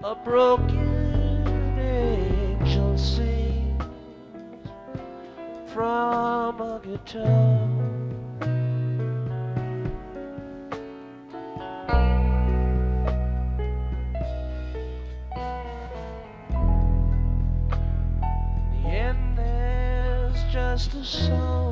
A broken angel sings from a guitar. In the end there's just a song